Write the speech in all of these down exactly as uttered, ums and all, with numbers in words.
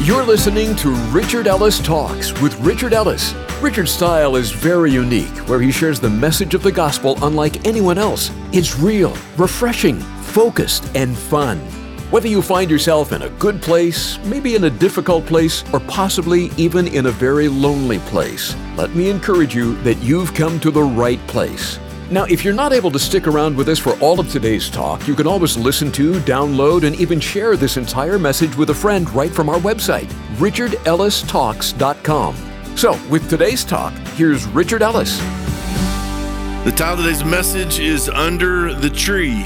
You're listening to Richard Ellis Talks with Richard Ellis. Richard's style is very unique, where he shares the message of the gospel unlike anyone else. It's real, refreshing, focused, and fun. Whether you find yourself in a good place, maybe in a difficult place, or possibly even in a very lonely place, let me encourage you that you've come to the right place. Now, if you're not able to stick around with us for all of today's talk, you can always listen to, download, and even share this entire message with a friend right from our website, richard ellis talks dot com. So, with today's talk, here's Richard Ellis. The title of today's message is Under the Tree.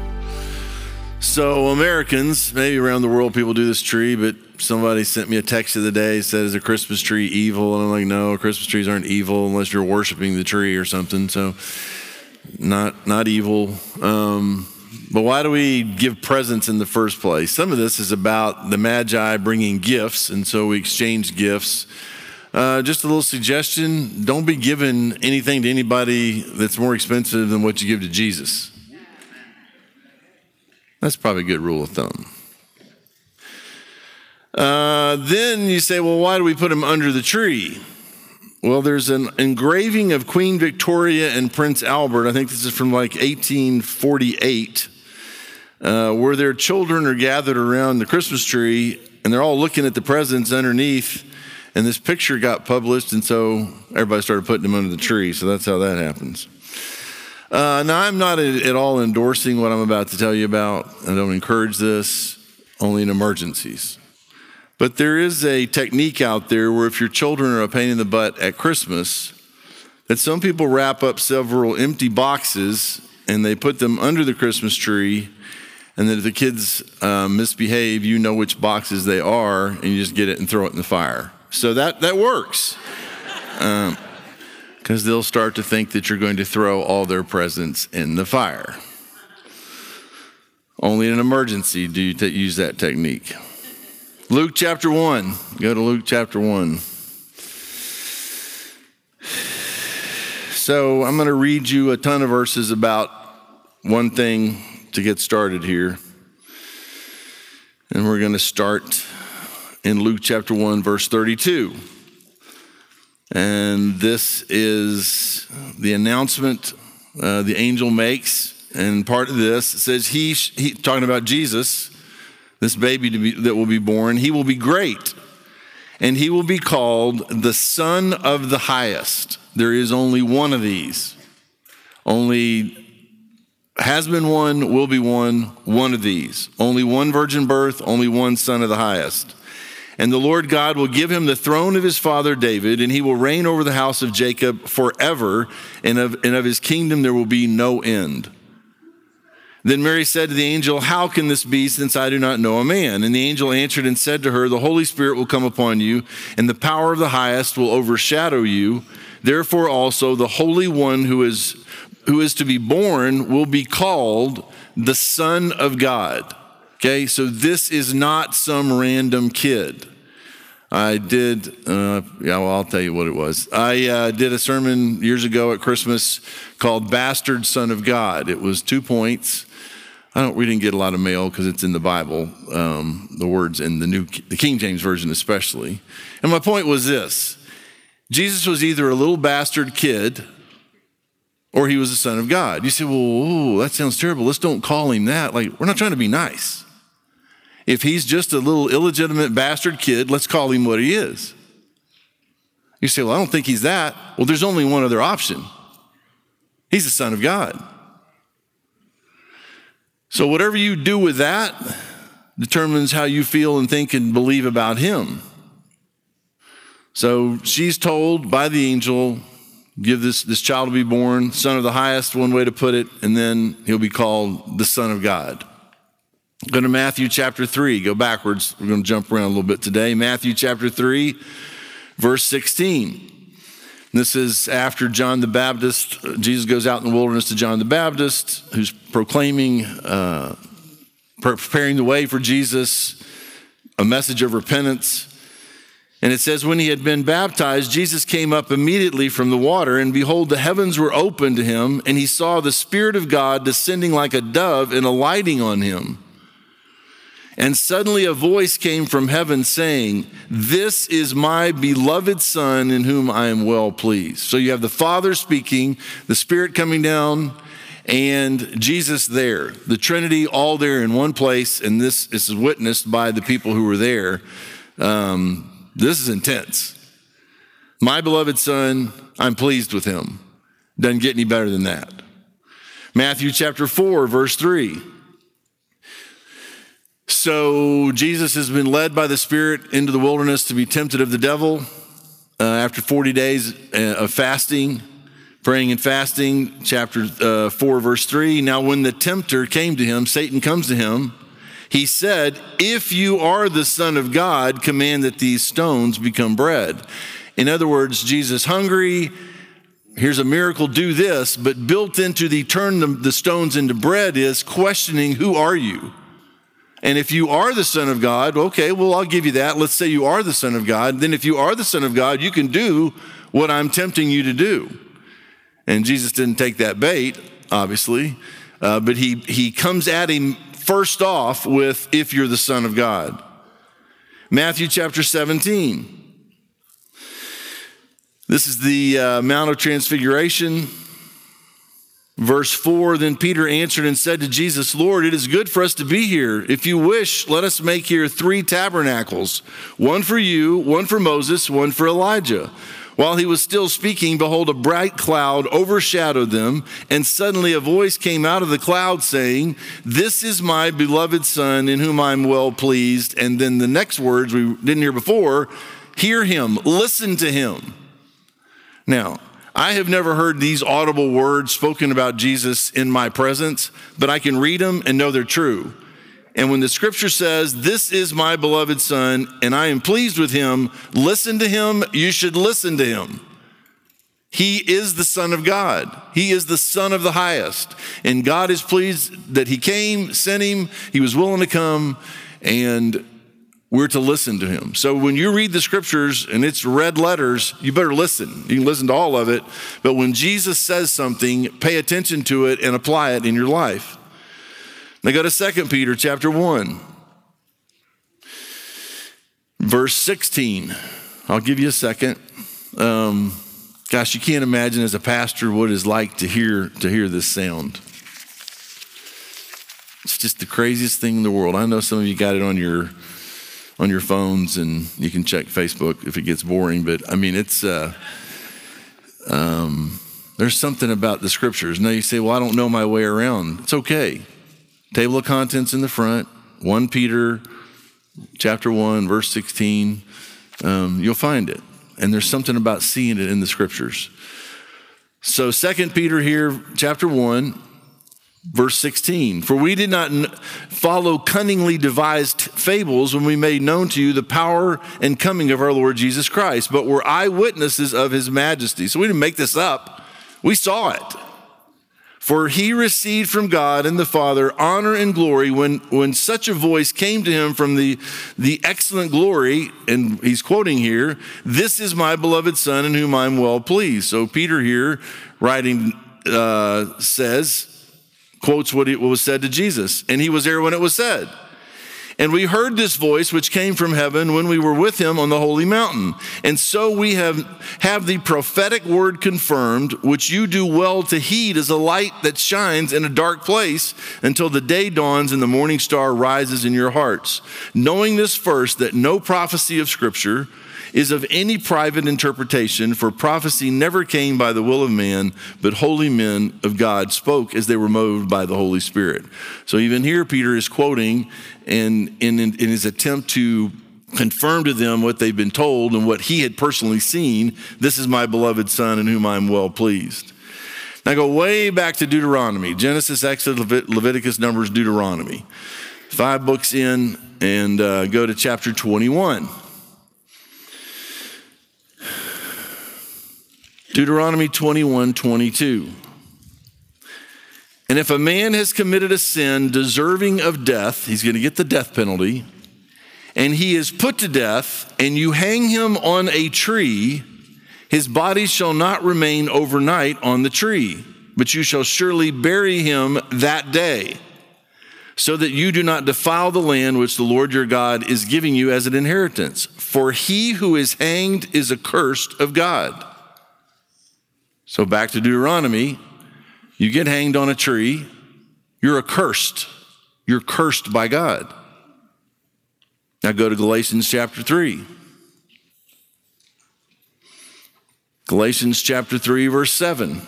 So Americans, maybe around the world people do this tree, but somebody sent me a text the other day, said, is a Christmas tree evil? And I'm like, no, Christmas trees aren't evil unless you're worshiping the tree or something. So not not evil. Um, but why do we give presents in the first place? Some of this is about the Magi bringing gifts, and so we exchange gifts. Uh, just a little suggestion, don't be giving anything to anybody that's more expensive than what you give to Jesus. That's probably a good rule of thumb. Uh, then you say, well, why do we put him under the tree? Well, there's an engraving of Queen Victoria and Prince Albert. I think this is from like eighteen forty-eight, uh, where their children are gathered around the Christmas tree, and they're all looking at the presents underneath, and this picture got published, and so everybody started putting them under the tree, so that's how that happens. Uh, now, I'm not at all endorsing what I'm about to tell you about. I don't encourage this, only in emergencies. But there is a technique out there where if your children are a pain in the butt at Christmas, that some people wrap up several empty boxes and they put them under the Christmas tree, and then if the kids uh, misbehave, you know which boxes they are, and you just get it and throw it in the fire. So that, that works. Um, because they'll start to think that you're going to throw all their presents in the fire. Only in an emergency do you t- use that technique. Luke chapter one. Go to Luke chapter one. So I'm going to read you a ton of verses about one thing to get started here. And we're going to start in Luke chapter one, verse thirty-two. And this is the announcement uh, the angel makes. And part of this, it says, he, he talking about Jesus, this baby to be, that will be born, he will be great. And he will be called the Son of the Highest. There is only one of these. Only has been one, will be one, one of these. Only one virgin birth, only one Son of the Highest. And the Lord God will give him the throne of his father David, and he will reign over the house of Jacob forever, and of, and of his kingdom there will be no end. Then Mary said to the angel, how can this be, since I do not know a man? And the angel answered and said to her, the Holy Spirit will come upon you, and the power of the highest will overshadow you. Therefore also the Holy One who is, who is to be born will be called the Son of God. Okay, so this is not some random kid. I did, uh, yeah, well, I'll tell you what it was. I uh, did a sermon years ago at Christmas called Bastard Son of God. It was two points. I don't, we didn't get a lot of mail because it's in the Bible, um, the words in the new, the King James Version especially. And my point was this: Jesus was either a little bastard kid or he was the Son of God. You say, well, ooh, that sounds terrible. Let's don't call him that. Like, we're not trying to be nice. If he's just a little illegitimate bastard kid, let's call him what he is. You say, well, I don't think he's that. Well, there's only one other option. He's the Son of God. So whatever you do with that determines how you feel and think and believe about him. So she's told by the angel, give this, this child to be born, Son of the Highest, one way to put it, and then he'll be called the Son of God. Go to Matthew chapter three, go backwards. We're going to jump around a little bit today. Matthew chapter three, verse sixteen. This is after John the Baptist. Jesus goes out in the wilderness to John the Baptist, who's proclaiming, uh, preparing the way for Jesus, a message of repentance. And it says, when he had been baptized, Jesus came up immediately from the water, and behold, the heavens were opened to him, and he saw the Spirit of God descending like a dove and alighting on him. And suddenly a voice came from heaven saying, "This is my beloved Son in whom I am well pleased." So you have the Father speaking, the Spirit coming down, and Jesus there. The Trinity all there in one place, and this, this is witnessed by the people who were there. Um, this is intense. My beloved Son, I'm pleased with him. Doesn't get any better than that. Matthew chapter four, verse three. So Jesus has been led by the Spirit into the wilderness to be tempted of the devil. Uh, after forty days of fasting, praying and fasting, chapter uh, four, verse three. Now when the tempter came to him, Satan comes to him, he said, "If you are the Son of God, command that these stones become bread." In other words, Jesus hungry, here's a miracle, do this, but built into the turn the, the stones into bread is questioning, who are you? And if you are the Son of God, okay, well, I'll give you that. Let's say you are the Son of God. Then if you are the Son of God, you can do what I'm tempting you to do. And Jesus didn't take that bait, obviously, uh, but he, he comes at him first off with, if you're the Son of God. Matthew chapter seventeen. This is the uh, Mount of Transfiguration. Verse four, then Peter answered and said to Jesus, "Lord, it is good for us to be here. If you wish, let us make here three tabernacles, one for you, one for Moses, one for Elijah." While he was still speaking, behold, a bright cloud overshadowed them, and suddenly a voice came out of the cloud saying, "This is my beloved Son in whom I'm well pleased." And then the next words we didn't hear before, "Hear him, listen to him." Now, I have never heard these audible words spoken about Jesus in my presence, but I can read them and know they're true. And when the scripture says, "This is my beloved Son, and I am pleased with him," listen to him, you should listen to him. He is the Son of God. He is the Son of the highest. And God is pleased that he came, sent him, he was willing to come, and we're to listen to him. So when you read the scriptures and it's red letters, you better listen. You can listen to all of it. But when Jesus says something, pay attention to it and apply it in your life. Now go to Second Peter chapter one, verse sixteen. I'll give you a second. Um, gosh, you can't imagine as a pastor what it's like to hear to hear this sound. It's just the craziest thing in the world. I know some of you got it on your on your phones, and you can check Facebook if it gets boring. But I mean, it's uh, um, there's something about the scriptures. Now you say, "Well, I don't know my way around." It's okay. Table of contents in the front, First Peter chapter one, verse sixteen. Um, you'll find it. And there's something about seeing it in the scriptures. So Second Peter here, chapter one, verse sixteen. "For we did not follow cunningly devised fables when we made known to you the power and coming of our Lord Jesus Christ, but were eyewitnesses of his majesty." So we didn't make this up. We saw it. "For he received from God and the Father honor and glory when, when such a voice came to him from the, the excellent glory," and he's quoting here, "This is my beloved Son in whom I'm well pleased." So Peter here writing uh, says, quotes what, it, what was said to Jesus, and he was there when it was said. "And we heard this voice which came from heaven when we were with him on the holy mountain. And so we have, have the prophetic word confirmed, which you do well to heed as a light that shines in a dark place until the day dawns and the morning star rises in your hearts. Knowing this first, that no prophecy of Scripture is of any private interpretation, for prophecy never came by the will of man, but holy men of God spoke as they were moved by the Holy Spirit." So even here, Peter is quoting and in, in, in his attempt to confirm to them what they've been told and what he had personally seen. "This is my beloved Son in whom I'm well pleased." Now go way back to Deuteronomy, Genesis, Exodus, Levit- Leviticus, Numbers, Deuteronomy. Five books in, and uh, go to chapter twenty-one. Deuteronomy twenty-one, twenty-two. "And if a man has committed a sin deserving of death," he's going to get the death penalty, "and he is put to death, and you hang him on a tree, his body shall not remain overnight on the tree, but you shall surely bury him that day." so that you do not defile the land which the Lord your God is giving you as an inheritance. For he who is hanged is accursed of God. So back to Deuteronomy, you get hanged on a tree, you're accursed. You're cursed by God. Now go to Galatians chapter three. Galatians chapter three, verse seven.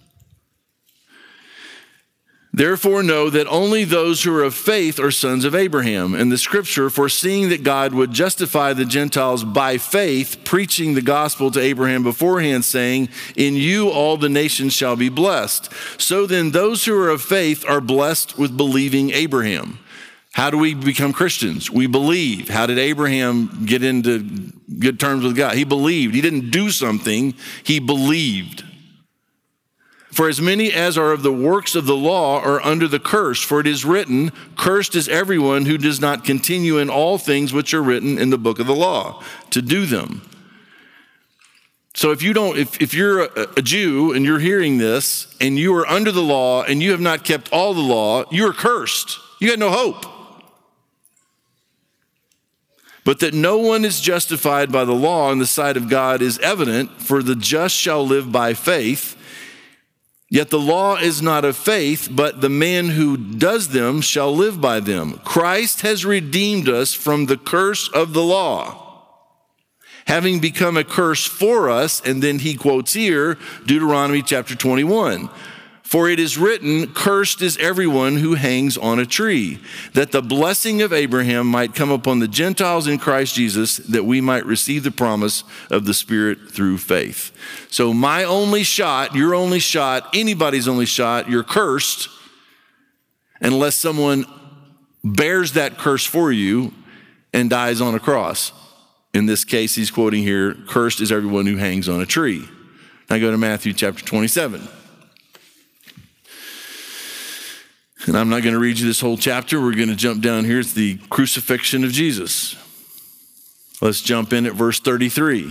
Therefore know that only those who are of faith are sons of Abraham. And the scripture, foreseeing that God would justify the Gentiles by faith, preaching the gospel to Abraham beforehand, saying, in you all the nations shall be blessed. So then those who are of faith are blessed with believing Abraham. How do we become Christians? We believe. How did Abraham get into good terms with God? He believed. He didn't do something. He believed. For as many as are of the works of the law are under the curse, for it is written, cursed is everyone who does not continue in all things which are written in the book of the law, to do them. So if you don't, if, if you're a, a Jew and you're hearing this and you are under the law and you have not kept all the law, you're cursed. You got no hope. But that no one is justified by the law in the sight of God is evident, for the just shall live by faith. Yet the law is not of faith, but the man who does them shall live by them. Christ has redeemed us from the curse of the law, having become a curse for us. And then he quotes here, Deuteronomy chapter twenty-one. For it is written, cursed is everyone who hangs on a tree, that the blessing of Abraham might come upon the Gentiles in Christ Jesus, that we might receive the promise of the Spirit through faith. So my only shot, your only shot, anybody's only shot, you're cursed unless someone bears that curse for you and dies on a cross. In this case, he's quoting here, cursed is everyone who hangs on a tree. Now go to Matthew chapter twenty-seven. And I'm not going to read you this whole chapter. We're going to jump down here. It's the crucifixion of Jesus. Let's jump in at verse thirty-three.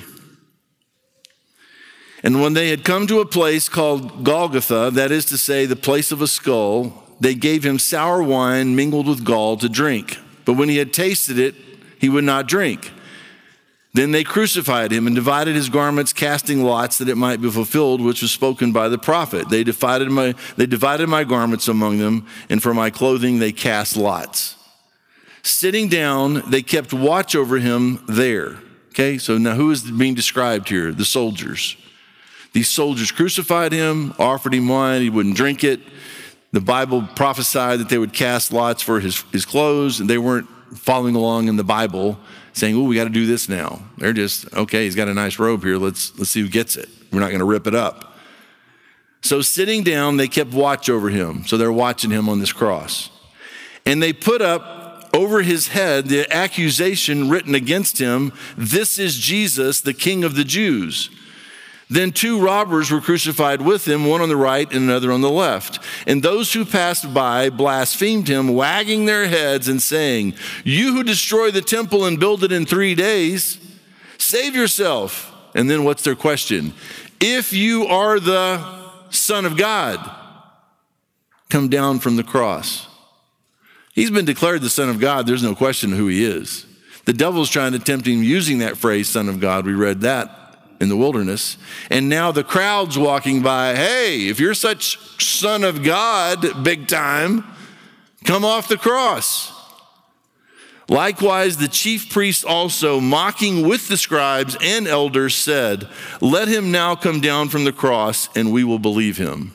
And when they had come to a place called Golgotha, that is to say, the place of a skull, they gave him sour wine mingled with gall to drink. But when he had tasted it, he would not drink. Then they crucified him and divided his garments, casting lots that it might be fulfilled, which was spoken by the prophet. They divided my, they divided my garments among them, and for my clothing they cast lots. Sitting down, they kept watch over him there. Okay, so now who is being described here? The soldiers. These soldiers crucified him, offered him wine, he wouldn't drink it. The Bible prophesied that they would cast lots for his, his clothes, and they weren't following along in the Bible saying, oh, we got to do this now. They're just, okay, he's got a nice robe here. Let's, let's see who gets it. We're not going to rip it up. So sitting down, they kept watch over him. So they're watching him on this cross. And they put up over his head the accusation written against him, this is Jesus, the King of the Jews. Then two robbers were crucified with him, one on the right and another on the left. And those who passed by blasphemed him, wagging their heads and saying, you who destroy the temple and build it in three days, save yourself. And then what's their question? If you are the Son of God, come down from the cross. He's been declared the Son of God. There's no question who he is. The devil's trying to tempt him using that phrase, Son of God. We read that in the wilderness. And now the crowd's walking by, hey, if you're such Son of God, big time, come off the cross. Likewise, the chief priests also, mocking with the scribes and elders, said, let him now come down from the cross and we will believe him.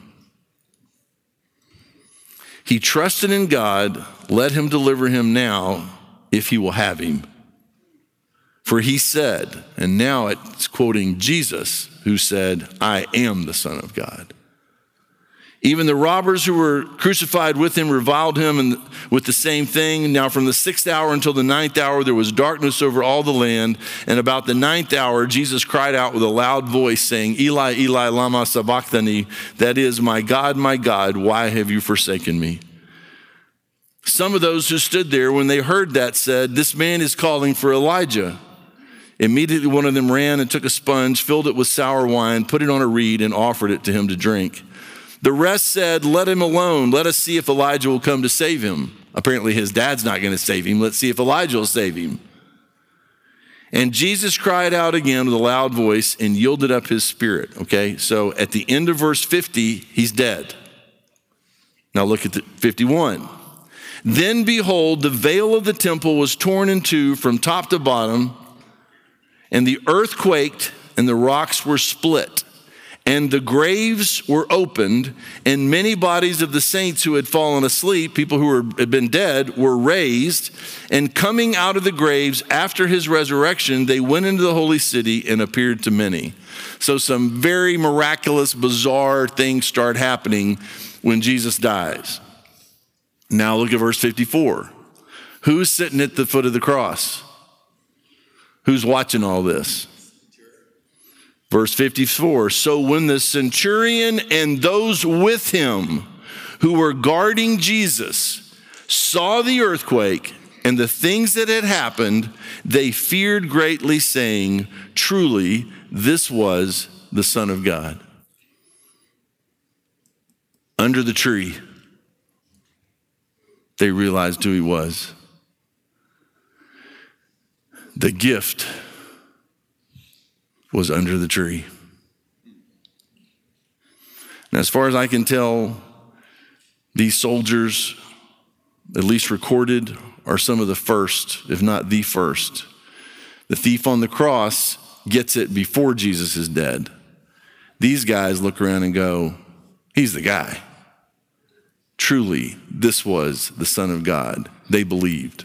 He trusted in God, let him deliver him now if he will have him. For he said, and now it's quoting Jesus, who said, I am the Son of God. Even the robbers who were crucified with him reviled him and with the same thing. Now from the sixth hour until the ninth hour, there was darkness over all the land. And about the ninth hour, Jesus cried out with a loud voice, saying, Eli, Eli, lama sabachthani, that is, my God, my God, why have you forsaken me? Some of those who stood there, when they heard that, said, this man is calling for Elijah. Immediately one of them ran and took a sponge, filled it with sour wine, put it on a reed, and offered it to him to drink. The rest said, let him alone. Let us see if Elijah will come to save him. Apparently his dad's not going to save him. Let's see if Elijah will save him. And Jesus cried out again with a loud voice and yielded up his spirit. Okay, so at the end of verse fifty, he's dead. Now look at the fifty-one. Then behold, the veil of the temple was torn in two from top to bottom, and the earth quaked, and the rocks were split, and the graves were opened, and many bodies of the saints who had fallen asleep, people who were, had been dead, were raised, and coming out of the graves after his resurrection, they went into the holy city and appeared to many. So some very miraculous, bizarre things start happening when Jesus dies. Now look at verse fifty-four. Who's sitting at the foot of the cross? Who's watching all this? Verse fifty-four, so when the centurion and those with him who were guarding Jesus saw the earthquake and the things that had happened, they feared greatly, saying, truly, this was the Son of God. Under the tree, they realized who he was. The gift was under the tree. And as far as I can tell, these soldiers, at least recorded, are some of the first, if not the first. The thief on the cross gets it before Jesus is dead. These guys look around and go, he's the guy. Truly, this was the Son of God. They believed.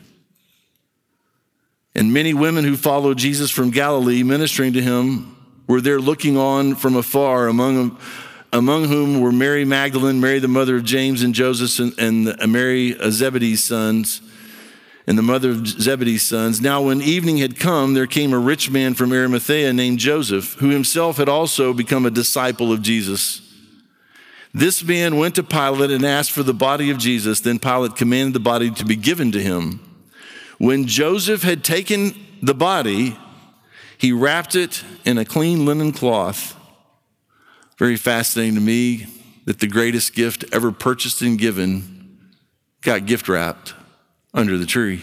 And many women who followed Jesus from Galilee, ministering to him, were there looking on from afar, among, among whom were Mary Magdalene, Mary the mother of James and Joseph, and, and Mary Zebedee's sons, and the mother of Zebedee's sons. Now when evening had come, there came a rich man from Arimathea named Joseph, who himself had also become a disciple of Jesus. This man went to Pilate and asked for the body of Jesus. Then Pilate commanded the body to be given to him. When Joseph had taken the body, he wrapped it in a clean linen cloth. Very fascinating to me that the greatest gift ever purchased and given got gift wrapped under the tree.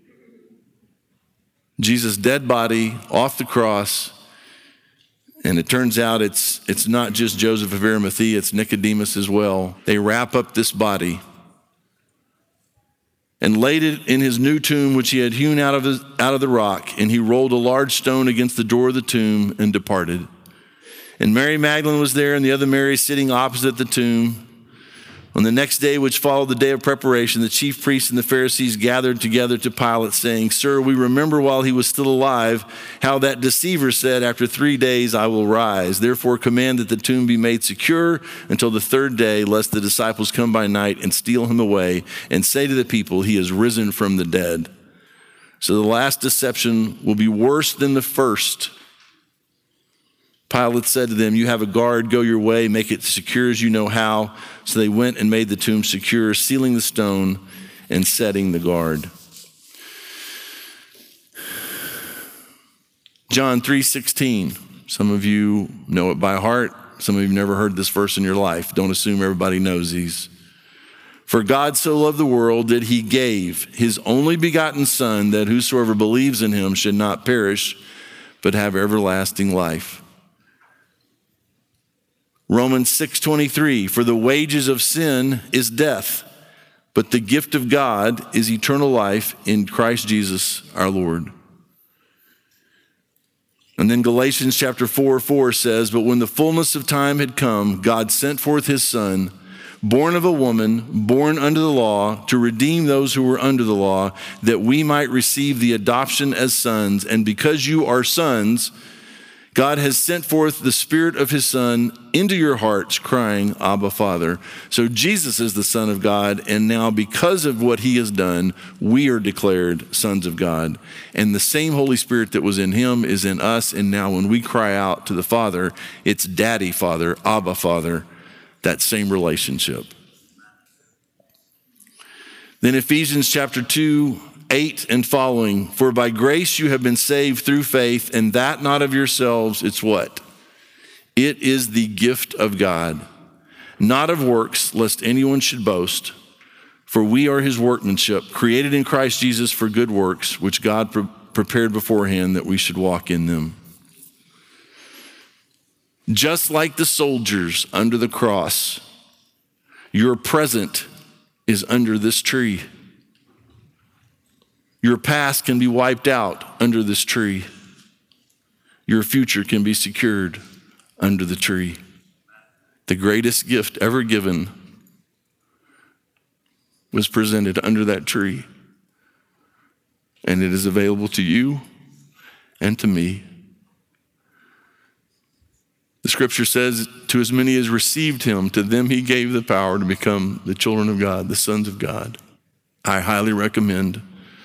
Jesus' dead body off the cross. And it turns out it's it's not just Joseph of Arimathea, it's Nicodemus as well. They wrap up this body and laid it in his new tomb, which he had hewn out of, his, out of the rock. And he rolled a large stone against the door of the tomb and departed. And Mary Magdalene was there, and the other Mary sitting opposite the tomb. On the next day, which followed the day of preparation, the chief priests and the Pharisees gathered together to Pilate, saying, Sir, we remember while he was still alive how that deceiver said, after three days I will rise. Therefore command that the tomb be made secure until the third day, lest the disciples come by night and steal him away and say to the people, he is risen from the dead. So the last deception will be worse than the first. Pilate said to them, you have a guard, go your way, make it secure as you know how. So they went and made the tomb secure, sealing the stone and setting the guard. John three sixteen. Some of you know it by heart. Some of you have never heard this verse in your life. Don't assume everybody knows these. For God so loved the world that he gave his only begotten Son, that whosoever believes in him should not perish, but have everlasting life. Romans six twenty-three, for the wages of sin is death, but the gift of God is eternal life in Christ Jesus our Lord. And then Galatians chapter four, four says, but when the fullness of time had come, God sent forth his Son, born of a woman, born under the law, to redeem those who were under the law, that we might receive the adoption as sons. And because you are sons, God has sent forth the Spirit of his Son into your hearts, crying, Abba, Father. So Jesus is the Son of God, and now because of what he has done, we are declared sons of God. And the same Holy Spirit that was in him is in us, and now when we cry out to the Father, it's Daddy, Father, Abba, Father, that same relationship. Then Ephesians chapter two, eight and following, for by grace you have been saved through faith, and that not of yourselves, it's what? It is the gift of God, not of works, lest anyone should boast. For we are his workmanship, created in Christ Jesus for good works, which God pre- prepared beforehand that we should walk in them. Just like the soldiers under the cross, your present is under this tree. Your past can be wiped out under this tree. Your future can be secured under the tree. The greatest gift ever given was presented under that tree. And it is available to you and to me. The scripture says, to as many as received him, to them he gave the power to become the children of God, the sons of God. I highly recommend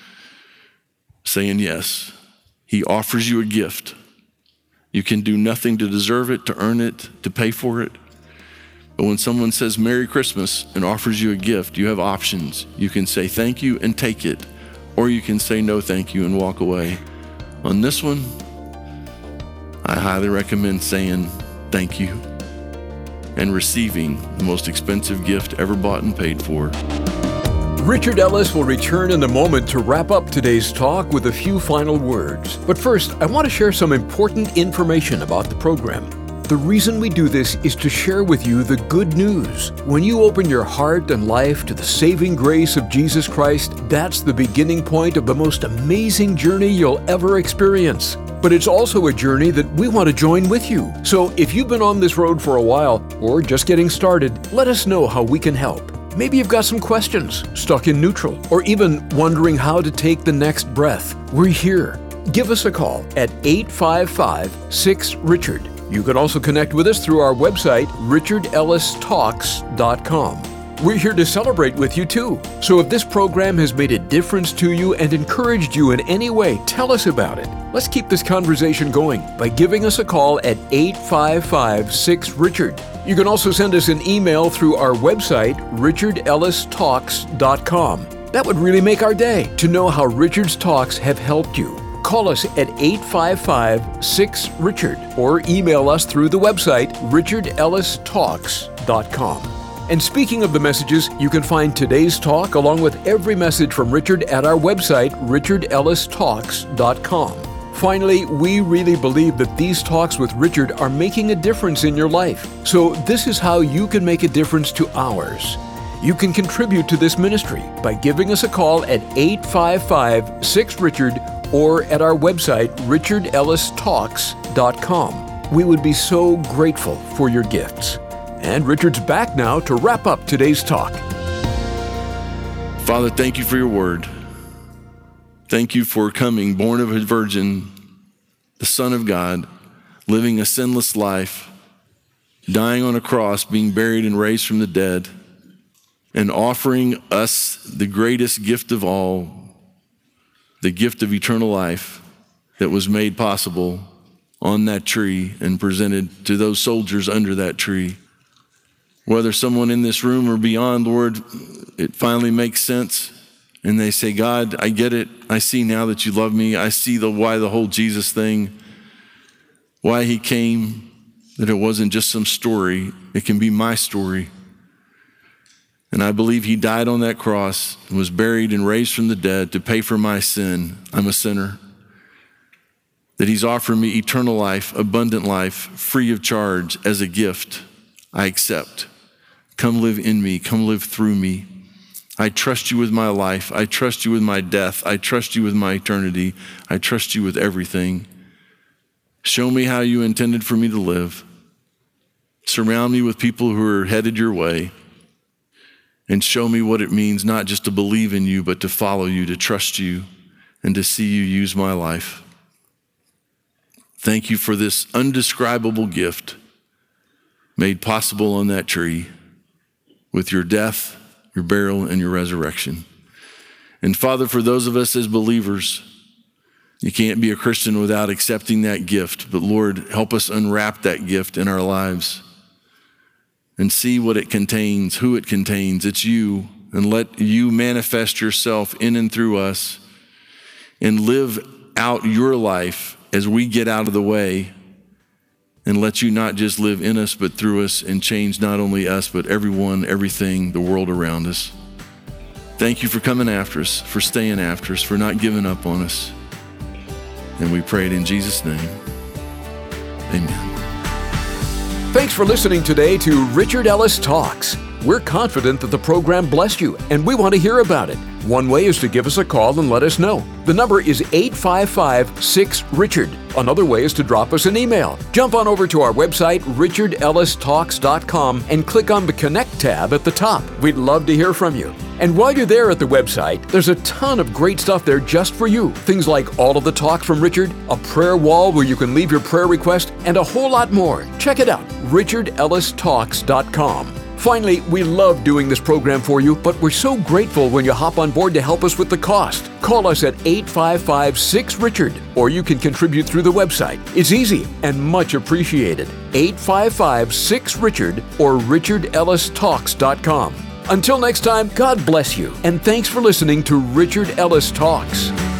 saying yes. He offers you a gift. You can do nothing to deserve it, to earn it, to pay for it. But when someone says Merry Christmas and offers you a gift, you have options. You can say thank you and take it, or you can say no thank you and walk away. On this one, I highly recommend saying thank you and receiving the most expensive gift ever bought and paid for. Richard Ellis will return in a moment to wrap up today's talk with a few final words. But first, I want to share some important information about the program. The reason we do this is to share with you the good news. When you open your heart and life to the saving grace of Jesus Christ, that's the beginning point of the most amazing journey you'll ever experience. But it's also a journey that we want to join with you. So if you've been on this road for a while or just getting started, let us know how we can help. Maybe you've got some questions, stuck in neutral, or even wondering how to take the next breath. We're here. Give us a call at eight five five, six, Richard. You can also connect with us through our website, richard ellis talks dot com. We're here to celebrate with you too. So if this program has made a difference to you and encouraged you in any way, tell us about it. Let's keep this conversation going by giving us a call at eight five five, six, Richard. You can also send us an email through our website, richard ellis talks dot com. That would really make our day to know how Richard's Talks have helped you. Call us at eight five five, six, Richard or email us through the website, richard ellis talks dot com. And speaking of the messages, you can find today's talk along with every message from Richard at our website, richard ellis talks dot com. Finally, we really believe that these talks with Richard are making a difference in your life. So this is how you can make a difference to ours. You can contribute to this ministry by giving us a call at eight five five, six, Richard or at our website, richard ellis talks dot com. We would be so grateful for your gifts. And Richard's back now to wrap up today's talk. Father, thank you for your word. Thank you for coming, born of a virgin, the Son of God, living a sinless life, dying on a cross, being buried and raised from the dead, and offering us the greatest gift of all, the gift of eternal life that was made possible on that tree and presented to those soldiers under that tree. Whether someone in this room or beyond, Lord, it finally makes sense. And they say, God, I get it. I see now that you love me. I see the why the whole Jesus thing, why he came, that it wasn't just some story. It can be my story. And I believe he died on that cross and was buried and raised from the dead to pay for my sin. I'm a sinner. That he's offering me eternal life, abundant life, free of charge as a gift. I accept. Come live in me. Come live through me. I trust you with my life. I trust you with my death. I trust you with my eternity. I trust you with everything. Show me how you intended for me to live. Surround me with people who are headed your way. And show me what it means not just to believe in you, but to follow you, to trust you, and to see you use my life. Thank you for this undescribable gift made possible on that tree with your death, your burial, and your resurrection. And Father, for those of us as believers, you can't be a Christian without accepting that gift. But Lord, help us unwrap that gift in our lives and see what it contains, who it contains. It's you. And let you manifest yourself in and through us and live out your life as we get out of the way, and let you not just live in us, but through us, and change not only us, but everyone, everything, the world around us. Thank you for coming after us, for staying after us, for not giving up on us. And we pray it in Jesus' name. Amen. Thanks for listening today to Richard Ellis Talks. We're confident that the program blessed you, and we want to hear about it. One way is to give us a call and let us know. The number is eight five five, six, Richard. Another way is to drop us an email. Jump on over to our website, richard ellis talks dot com, and click on the Connect tab at the top. We'd love to hear from you. And while you're there at the website, there's a ton of great stuff there just for you. Things like all of the talks from Richard, a prayer wall where you can leave your prayer request, and a whole lot more. Check it out, richard ellis talks dot com. Finally, we love doing this program for you, but we're so grateful when you hop on board to help us with the cost. Call us at eight five five, six, Richard, or you can contribute through the website. It's easy and much appreciated. eight five five, six, Richard or richard ellis talks dot com. Until next time, God bless you, and thanks for listening to Richard Ellis Talks.